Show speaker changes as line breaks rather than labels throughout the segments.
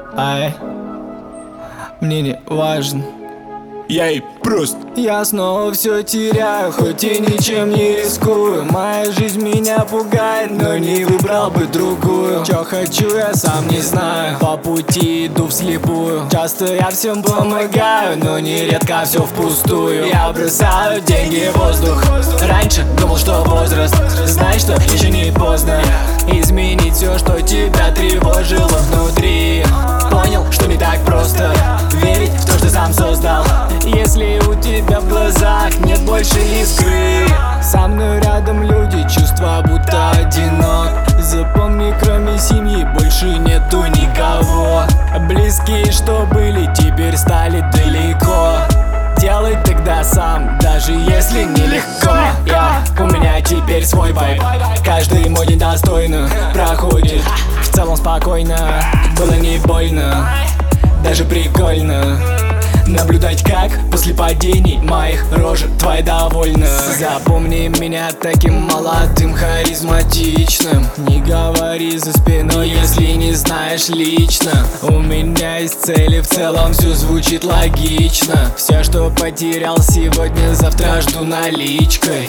Ай, мне не важно.
Я и просто
Я снова все теряю, хоть и ничем не рискую. Моя жизнь меня пугает, но не выбрал бы другую. Чё хочу, я сам не знаю, по пути иду вслепую. Часто я всем помогаю, но нередко все впустую. Я бросаю деньги в воздух. Раньше думал, что возраст, знай, что еще не поздно изменить все, что тебя тревожило внутри. Понял, что не так просто верить в то, что сам создал. Если у тебя в глазах нет больше искры, со мной рядом люди, чувства будто одинок. Запомни, кроме семьи больше нету никого. Близкие, что были, теперь стали далеко. Делай тогда сам, даже если нелегко. У меня теперь свой вайб, каждый мой день достойно проходит. В целом спокойно, было не больно, даже прикольно наблюдать, как после падений моих рожа твоя довольна. Запомни меня таким молодым, харизматичным. Не говори за спиной, если не знаешь лично. У меня есть цели, в целом все звучит логично. Все, что потерял сегодня, завтра жду наличкой.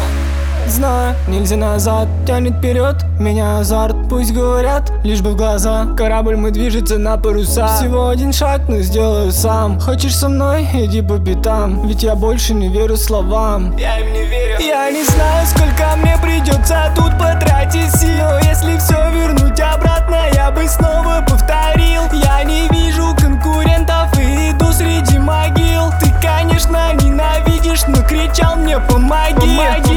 Знаю, нельзя назад, тянет вперед меня азарт. Пусть говорят, лишь бы в глаза. Корабль мой движется на паруса. Всего один шаг, но сделаю сам. Хочешь со мной? Иди по пятам. Ведь я больше не верю словам. Я им не верю. Я не знаю, сколько мне придется тут потратить сил. Но если все вернуть обратно, я бы снова повторил. Я не вижу конкурентов и иду среди могил. Ты, конечно, ненавидишь, но кричал мне помоги.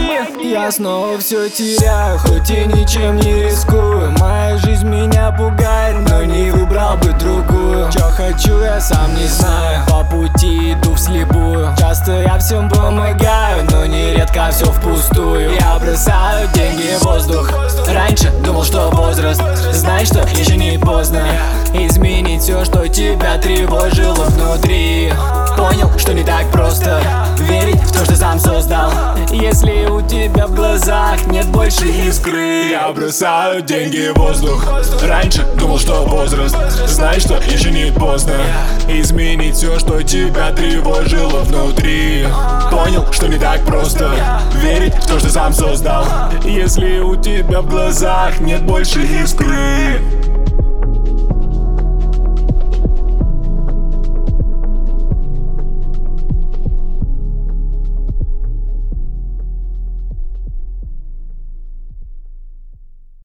Я снова все теряю, хоть и ничем не рискую. Моя жизнь меня пугает, но не выбрал бы другую. Чё хочу, я сам не знаю, по пути иду вслепую. Часто я всем помогаю, но нередко все впустую. Я бросаю деньги в воздух. Раньше думал, что возраст, знай, что еще не поздно изменить все, что тебя тревожило внутри. Понял, что не так просто верить в то, что сам создал. Если у тебя в глазах нет больше искры.
Я бросаю деньги в воздух. Раньше думал, что возраст, знай, что еще не поздно изменить все, что тебя тревожило внутри. Понял, что не так просто верить в то, что сам создал. Если у тебя в глазах нет больше искры.